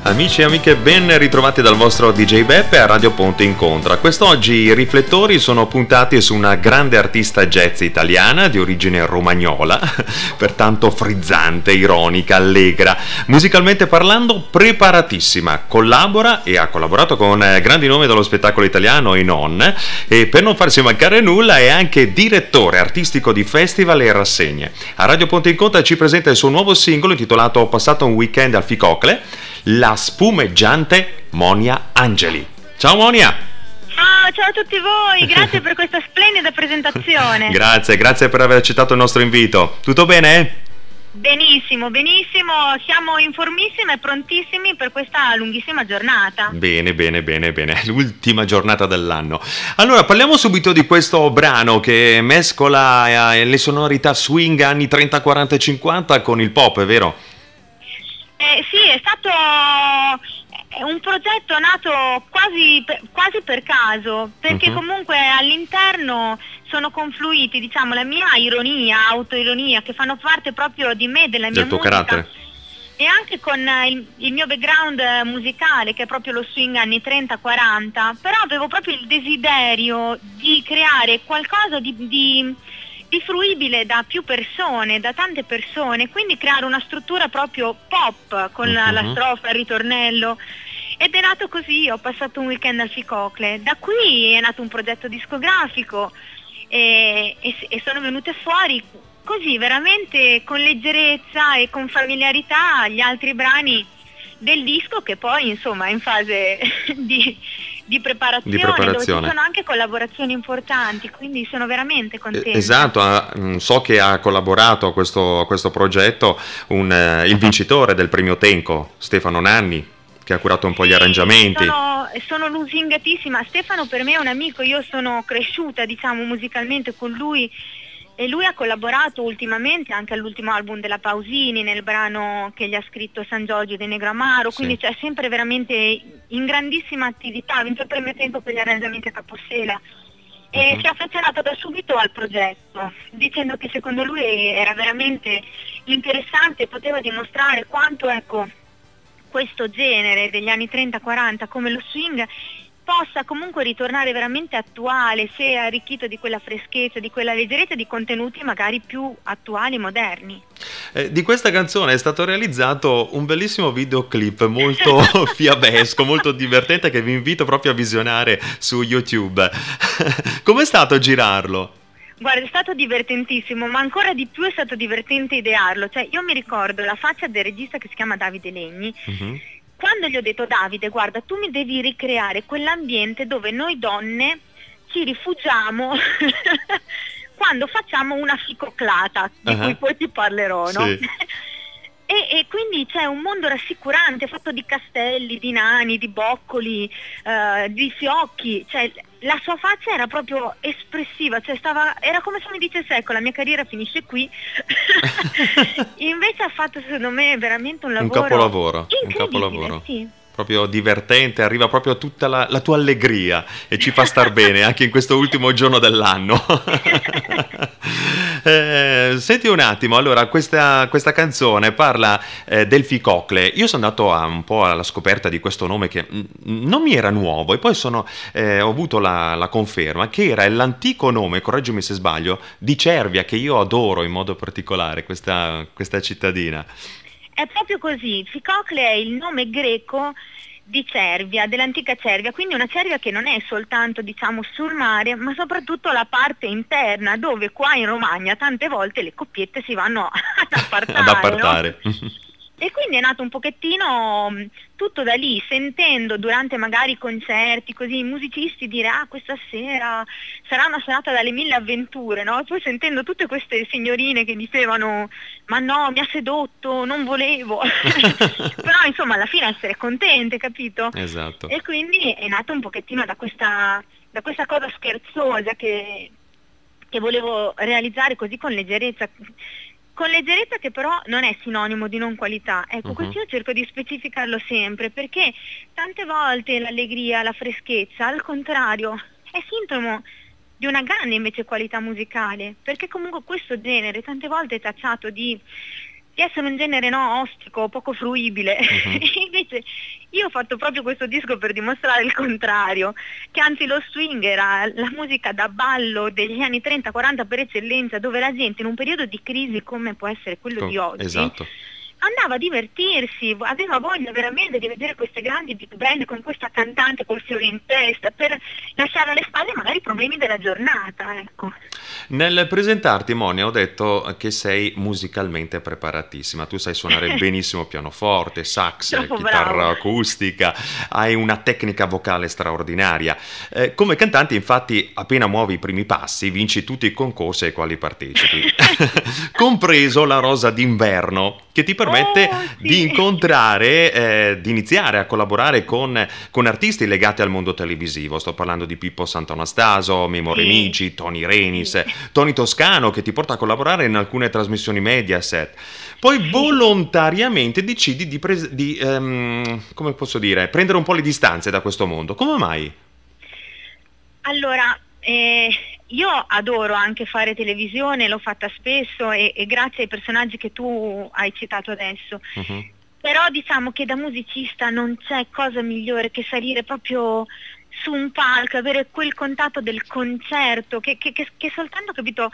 Amici e amiche, ben ritrovati dal vostro DJ Beppe a Radio Ponte Incontra. Quest'oggi i riflettori sono puntati su una grande artista jazz italiana di origine romagnola, pertanto frizzante, ironica, allegra, musicalmente parlando preparatissima, collabora e ha collaborato con grandi nomi dello spettacolo italiano e non, e per non farsi mancare nulla è anche direttore artistico di festival e rassegne. A Radio Ponte Incontra ci presenta il suo nuovo singolo intitolato Ho passato un weekend al Ficocle, la spumeggiante Monia Angeli. Ciao Monia! Ciao a tutti voi, grazie per questa splendida presentazione. Grazie per aver accettato il nostro invito. Tutto bene? Benissimo, siamo informissimi e prontissimi per questa lunghissima giornata. Bene, l'ultima giornata dell'anno. Allora, parliamo subito di questo brano che mescola le sonorità swing anni 30, 40 e 50 con il pop, è vero? Sì, è stato un progetto nato quasi per caso, perché comunque all'interno sono confluiti, diciamo, la mia ironia, autoironia, che fanno parte proprio di me, della mia musica, carattere, e anche con il mio background musicale, che è proprio lo swing anni 30-40, però avevo proprio il desiderio di creare qualcosa di fruibile da più persone, da tante persone, quindi creare una struttura proprio pop con la strofa, il ritornello, ed è nato così. Ho passato un weekend al Ficocle, da qui è nato un progetto discografico e sono venute fuori così veramente con leggerezza e con familiarità gli altri brani del disco, che poi insomma è in fase di preparazione, dove ci sono anche collaborazioni importanti, quindi sono veramente contenta. Esatto, so che ha collaborato a questo progetto il vincitore del premio Tenco, Stefano Nanni, che ha curato un po' gli arrangiamenti. Sono lusingatissima. Stefano per me è un amico, io sono cresciuta, diciamo, musicalmente con lui, e lui ha collaborato ultimamente anche all'ultimo album della Pausini, nel brano che gli ha scritto San Giorgio di Negramaro, quindi c'è sempre veramente in grandissima attività. Ha vinto il premio Tempo per gli arrangiamenti a Capossela e si è affezionato da subito al progetto, dicendo che secondo lui era veramente interessante, poteva dimostrare quanto, ecco, questo genere degli anni 30-40 come lo swing possa comunque ritornare veramente attuale, se arricchito di quella freschezza, di quella leggerezza, di contenuti magari più attuali, moderni. Di questa canzone è stato realizzato un bellissimo videoclip molto fiabesco, molto divertente, che vi invito proprio a visionare su YouTube. Com'è stato girarlo? Guarda, è stato divertentissimo, ma ancora di più è stato divertente idearlo. Cioè, io mi ricordo la faccia del regista, che si chiama Davide Legni, quando gli ho detto: Davide, guarda, tu mi devi ricreare quell'ambiente dove noi donne ci rifugiamo quando facciamo una ficoclata, di cui poi ti parlerò, no? Sì. E quindi c'è un mondo rassicurante, fatto di castelli, di nani, di boccoli, di fiocchi. Cioè, la sua faccia era proprio espressiva, cioè era come se mi dicesse: ecco, la mia carriera finisce qui. Invece ha fatto, secondo me, veramente un capolavoro, sì. Proprio divertente, arriva proprio tutta la tua allegria e ci fa star bene anche in questo ultimo giorno dell'anno. Senti un attimo, allora questa canzone parla del Ficocle. Io sono andato un po' alla scoperta di questo nome che non mi era nuovo, e poi ho avuto la conferma che era l'antico nome, correggimi se sbaglio, di Cervia, che io adoro in modo particolare, questa cittadina. È proprio così. Ficocle è il nome greco di Cervia, dell'antica Cervia, quindi una Cervia che non è soltanto, diciamo, sul mare, ma soprattutto la parte interna, dove qua in Romagna tante volte le coppiette si vanno ad appartare. No? E quindi è nato un pochettino tutto da lì, sentendo durante magari i concerti così i musicisti dire: ah, questa sera sarà una serata dalle mille avventure, no? E poi sentendo tutte queste signorine che dicevano: ma no, mi ha sedotto, non volevo. Però insomma alla fine essere contente, capito? Esatto. E quindi è nato un pochettino da questa cosa scherzosa che volevo realizzare così con leggerezza, che però non è sinonimo di non qualità. Ecco, questo io cerco di specificarlo sempre, perché tante volte l'allegria, la freschezza, al contrario, è sintomo di una grande invece qualità musicale, perché comunque questo genere tante volte è tacciato di di essere un genere, no, ostico, poco fruibile. Invece io ho fatto proprio questo disco per dimostrare il contrario, che anzi lo swing era la musica da ballo degli anni 30-40 per eccellenza, dove la gente in un periodo di crisi come può essere quello di oggi, esatto, andava a divertirsi, aveva voglia veramente di vedere queste grandi big band con questa cantante col fiore in testa, per lasciare alle spalle magari i problemi della giornata, ecco. Nel presentarti, Monia, ho detto che sei musicalmente preparatissima. Tu sai suonare benissimo pianoforte, sax, Troppo chitarra bravo. acustica, hai una tecnica vocale straordinaria. Come cantante, infatti, appena muovi i primi passi, vinci tutti i concorsi ai quali partecipi, compreso la Rosa d'inverno, che ti permette Sì. di incontrare, di iniziare a collaborare con artisti legati al mondo televisivo. Sto parlando di Pippo Sant'Anastaso, Mimo Sì. Renici, Tony Renis, Tony Toscano, che ti porta a collaborare in alcune trasmissioni Mediaset. Poi volontariamente decidi di come posso dire, prendere un po' le distanze da questo mondo. Come mai? Allora, io adoro anche fare televisione, l'ho fatta spesso e grazie ai personaggi che tu hai citato adesso. Però diciamo che da musicista non c'è cosa migliore che salire proprio su un palco, avere quel contatto del concerto, che soltanto, capito,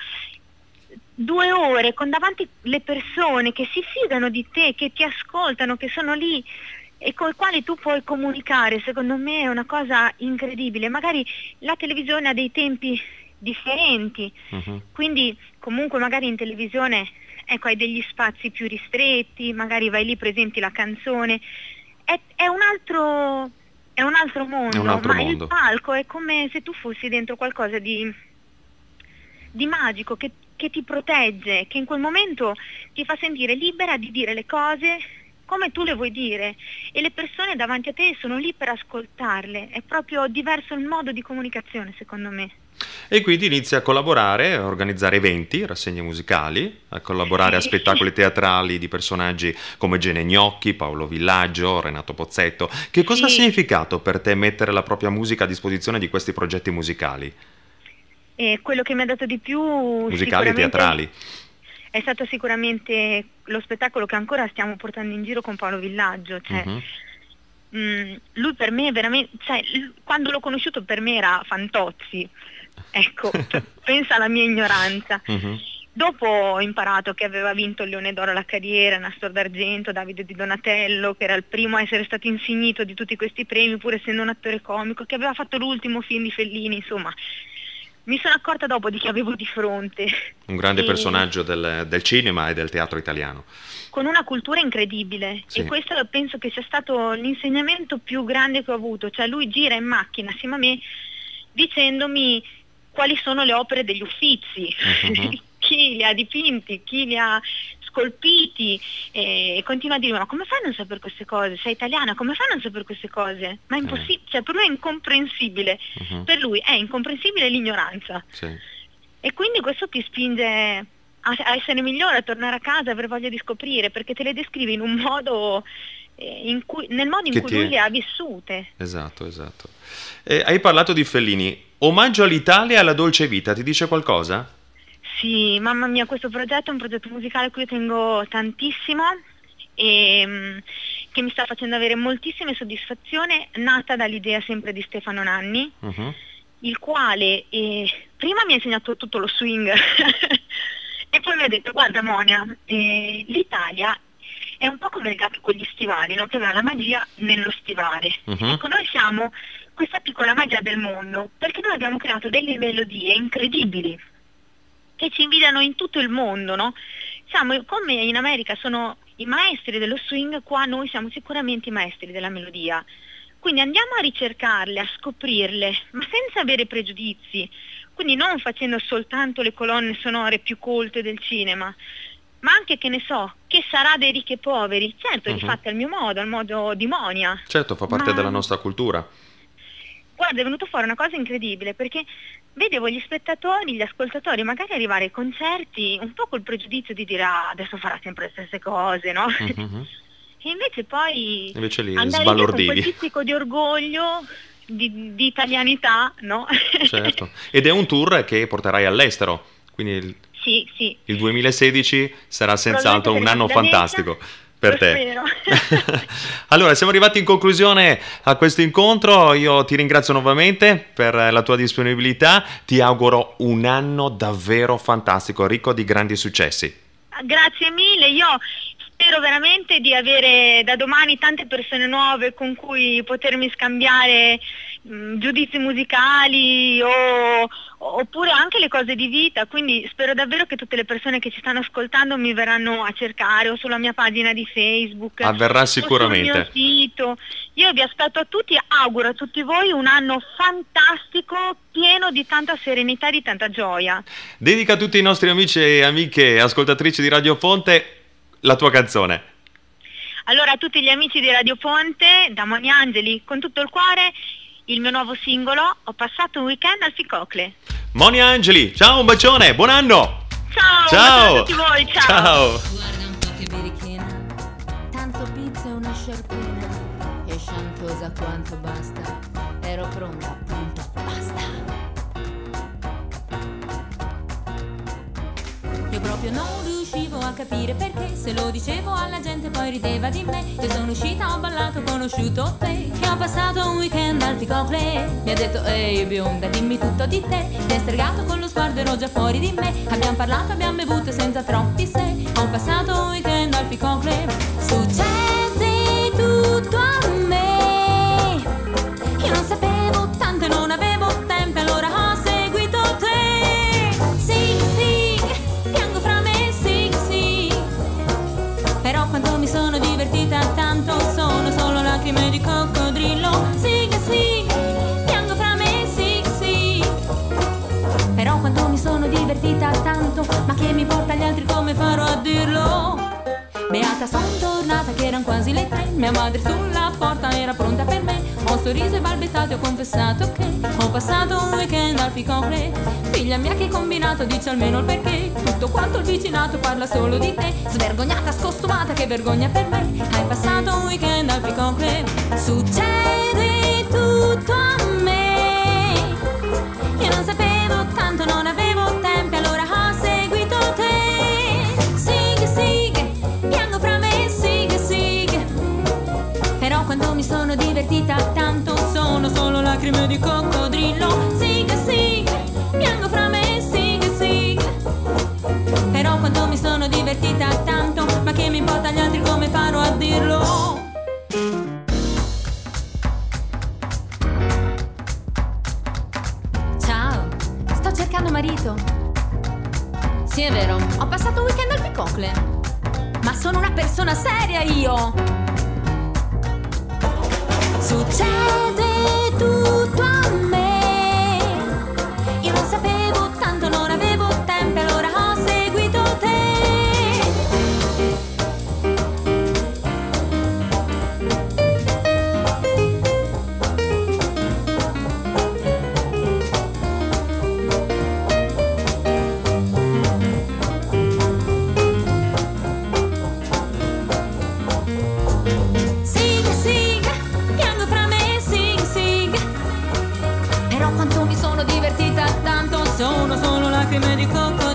2 ore con davanti le persone che si fidano di te, che ti ascoltano, che sono lì e con i quali tu puoi comunicare, secondo me è una cosa incredibile. Magari la televisione ha dei tempi differenti, quindi comunque magari in televisione, ecco, hai degli spazi più ristretti, magari vai lì, presenti la canzone, è un altro mondo, È un altro ma mondo. il palco è come se tu fossi dentro qualcosa di magico, che ti protegge, che in quel momento ti fa sentire libera di dire le cose come tu le vuoi dire, e le persone davanti a te sono lì per ascoltarle. È proprio diverso il modo di comunicazione, secondo me. E quindi inizi a collaborare, a organizzare eventi, rassegne musicali, a collaborare a spettacoli teatrali di personaggi come Gene Gnocchi, Paolo Villaggio, Renato Pozzetto. Che cosa ha significato per te mettere la propria musica a disposizione di questi progetti musicali? E quello che mi ha dato di più Musicali e teatrali. è stato sicuramente lo spettacolo che ancora stiamo portando in giro con Paolo Villaggio. Cioè, lui per me veramente, cioè, quando l'ho conosciuto per me era Fantozzi, ecco, pensa alla mia ignoranza. Dopo ho imparato che aveva vinto il Leone d'Oro alla carriera, Nastro d'Argento, Davide Di Donatello, che era il primo a essere stato insignito di tutti questi premi pur essendo un attore comico, che aveva fatto l'ultimo film di Fellini, insomma. Mi sono accorta dopo di chi avevo di fronte. Un grande personaggio del cinema e del teatro italiano. Con una cultura incredibile, Sì. e questo penso che sia stato l'insegnamento più grande che ho avuto. Cioè lui gira in macchina assieme a me dicendomi quali sono le opere degli Uffizi, chi li ha dipinti, chi li ha scolpiti, e continua a dirmi: ma come fai a non sapere queste cose? Sei italiana, come fai a non sapere queste cose? Ma è impossibile, cioè per lui è incomprensibile, per lui è incomprensibile l'ignoranza. Sì. E quindi questo ti spinge a essere migliore, a tornare a casa, a aver voglia di scoprire, perché te le descrivi in un modo nel modo in cui lui le ha vissute. Esatto. Hai parlato di Fellini. Omaggio all'Italia e alla dolce vita, ti dice qualcosa? Sì, mamma mia, questo progetto è un progetto musicale a cui io tengo tantissimo e che mi sta facendo avere moltissime soddisfazioni, nata dall'idea sempre di Stefano Nanni, il quale prima mi ha insegnato tutto lo swing e poi mi ha detto: guarda Monia, l'Italia è un po' come il gatto con gli stivali, no? Che aveva la magia nello stivale. Ecco, noi siamo questa piccola magia del mondo, perché noi abbiamo creato delle melodie incredibili che ci invidiano in tutto il mondo, no? Siamo come in America sono i maestri dello swing, qua noi siamo sicuramente i maestri della melodia. Quindi andiamo a ricercarle, a scoprirle, ma senza avere pregiudizi, quindi non facendo soltanto le colonne sonore più colte del cinema, ma anche, che ne so, che sarà dei ricchi e poveri, certo, rifatte al mio modo, al modo di Monia. Certo, fa parte della nostra cultura. Guarda, è venuto fuori una cosa incredibile, perché vedevo gli spettatori, gli ascoltatori magari arrivare ai concerti un po' col pregiudizio di dire: ah, adesso farà sempre le stesse cose, no? E invece poi lì andare lì con quel pizzico di orgoglio, di italianità, no? Certo. Ed è un tour che porterai all'estero, quindi Sì, sì. Il 2016 sarà senz'altro un anno fantastico per te. Allora, siamo arrivati in conclusione a questo incontro. Io ti ringrazio nuovamente per la tua disponibilità. Ti auguro un anno davvero fantastico, ricco di grandi successi. Grazie mille. Io spero veramente di avere da domani tante persone nuove con cui potermi scambiare giudizi musicali oppure anche le cose di vita, quindi spero davvero che tutte le persone che ci stanno ascoltando mi verranno a cercare o sulla mia pagina di Facebook, avverrà sicuramente, o sul mio sito. Io vi aspetto a tutti, auguro a tutti voi un anno fantastico, pieno di tanta serenità e di tanta gioia. Dedica a tutti i nostri amici e amiche ascoltatrici di Radio Ponte la tua canzone. Allora, a tutti gli amici di Radio Ponte, da Moni Angeli, con tutto il cuore, il mio nuovo singolo, Ho passato un weekend al Ficocle. Moni Angeli, ciao, un bacione, buon anno! Ciao, ciao a tutti voi, ciao! Ciao! Guarda un po' che birichina, tanto pizza e una sciarpina, e sciantosa quanto basta, ero pronta, punto, basta. Io proprio non riuscivo a capire perché, se lo dicevo alla gente poi rideva di me. Io sono uscita, ho ballato, ho conosciuto te, che ho passato un weekend al Ficocle. Mi ha detto ehi bionda, dimmi tutto di te. Mi ha stregato con lo sguardo, ero già fuori di me. Abbiamo parlato, abbiamo bevuto senza troppi se. Ho passato un weekend al Ficocle. Succede tutto a me, io non sapevo tanto e non avevo tempo, allora ho seguito te. Sì, sì, piango fra me, sì, sì, però quanto mi sono divertita tanto, sono solo lacrime di coccodrillo. Sì, sì, piango fra me, sì, sì, però quanto mi sono divertita tanto, ma che mi porta agli altri, come farò a dirlo? Beata, son tornata che eran quasi le 3, mia madre sulla porta era pronta per me. Ho sorriso e balbettato e ho confessato che ho passato un weekend al Ficocle. Figlia mia, che combinato, dici almeno il perché. Tutto quanto il vicinato parla solo di te. Svergognata, scostumata, che vergogna per me. Hai passato un weekend al Ficocle. Succede tutto a me, io non sapevo tanto, non avevo tempo, allora ho seguito te. Sighe, sighe, piango fra me, sighe, sighe, però quando mi sono divertita tanto, sono solo lacrime di coccodrillo. Sighe, sighe, piango fra me, sighe, sighe, però quando mi sono divertita tanto, ma che mi importa agli altri, come farò a dirlo? Ciao, sto cercando marito. Sì, è vero, ho passato un weekend al Ficocle, ma sono una persona seria io. Succede tutto a me, io non sapevo tanto, non avevo tempo, allora ho seguito te. Sighe, sighe, piango fra me, sighe, sighe, però quanto mi sono divertita tanto, sono solo lacrime di coccodrillo.